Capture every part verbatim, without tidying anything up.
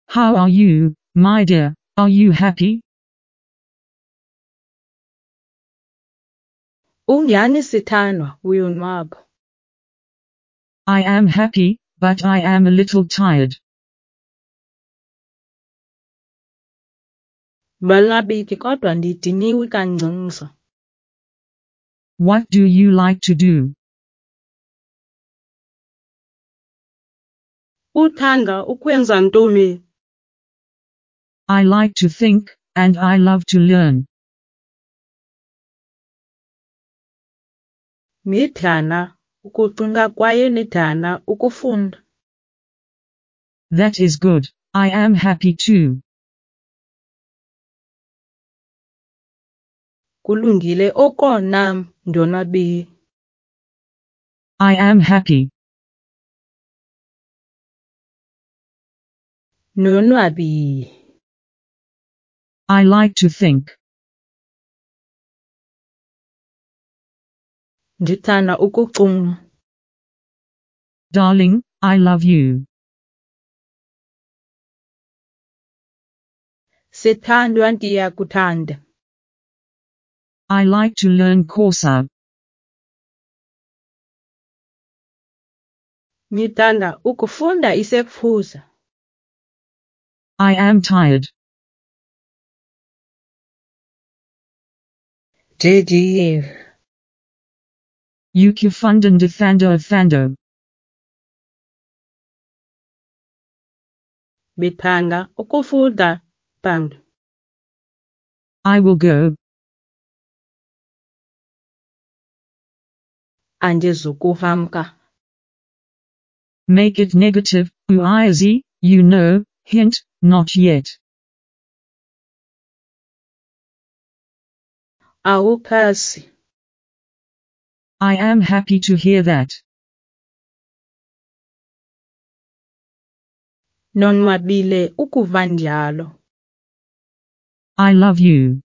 How are you, my dear? Are you happy? Unjani sithandwa, uyonwaba? I am happy, but I am a little tired. Balabiki kodwa ndidiniwe kancinci. What do you like to do? Uthanda ukwenza ntoni? I like to think, and I love to learn. Nidana ukucinga kwaye nidana ukufunda. That is good. I am happy too. Kulungile oko nam ndonwabile. I am happy. Nonwabile. I like to think. Ndithanda ukucunga. Darling, I love you. Sithandwa ndiyakuthanda. I like to learn Xhosa. Ngithanda ukufunda isiXhosa. I am tired. J D F. Ukufunda ndithanda ufando. Bethanda ukufunda phando. I will go. Andizukuhamka. Make it negative, uiz, you know, hint, not yet. Awuphasi. I am happy to hear that. Nonwabile ukuva njalo. I love you.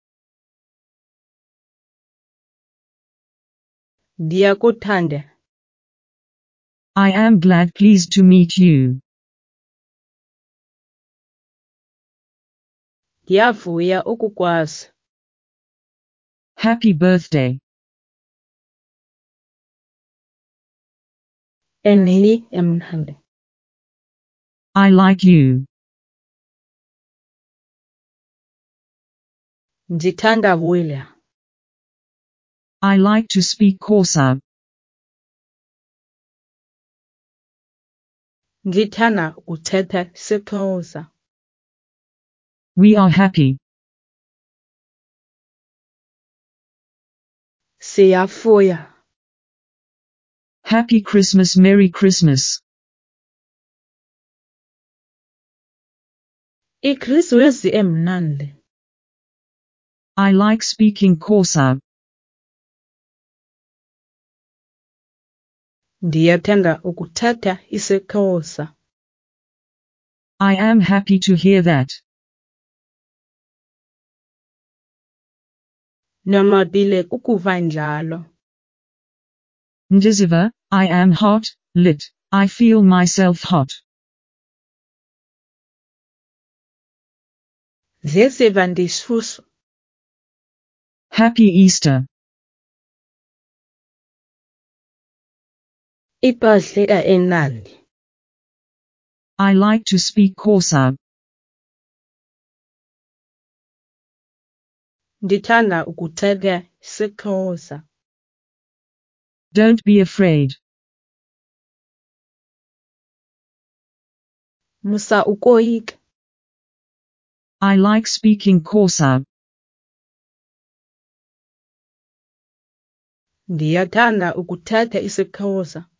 Ndiyakuthanda. I am glad pleased to meet you. Ndiyavuya ukukwazi. Happy birthday. Enini emnandi. I like you. Ndithanda William. I like to speak Xhosa. Ndithanda ukuthetha isiXhosa. We are happy. Siyavuya. Happy Christmas, Merry Christmas. iKrisimesi emnandi. I like speaking Xhosa. Ndiyathanda ukuthetha isiXhosa. I am happy to hear that. Nonwabile ukuva njalo. Ndiziva, I am hot, lit. I feel myself hot. Ziziva ndishushu. Happy Easter. IPasika enandi. I like to speak Xhosa. Ndithanda ukuthetha isiXhosa. Don't be afraid. Musa ukoyika. I like speaking Xhosa. Ndiyathanda ukuthetha isiXhosa.